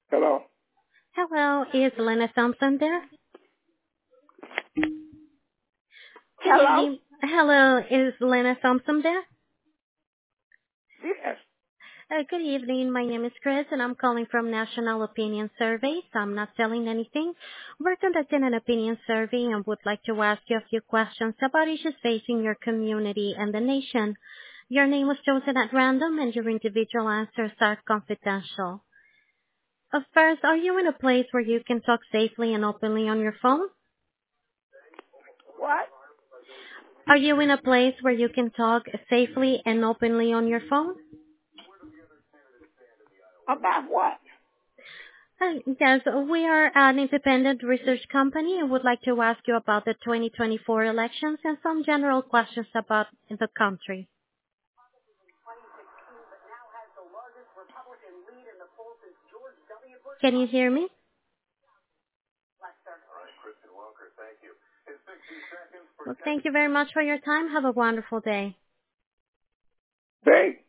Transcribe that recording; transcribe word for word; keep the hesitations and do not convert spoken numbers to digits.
Hello? Hello, is Lena Thompson there? Good Hello? evening. Hello, is Lena Thompson there? Yes. Uh, good evening. My name is Chris, and I'm calling from National Opinion Survey. So I'm not selling anything. We're conducting an opinion survey and would like to ask you a few questions about issues facing your community and the nation. Your name was chosen at random, and your individual answers are confidential. Uh, First, are you in a place where you can talk safely and openly on your phone? What? Are you in a place where you can talk safely and openly on your phone? About what? Uh, Yes, we are an independent research company and would like to ask you about the twenty twenty-four elections and some general questions about the country. Can you hear me? Well, thank you very much for your time. Have a wonderful day. Thank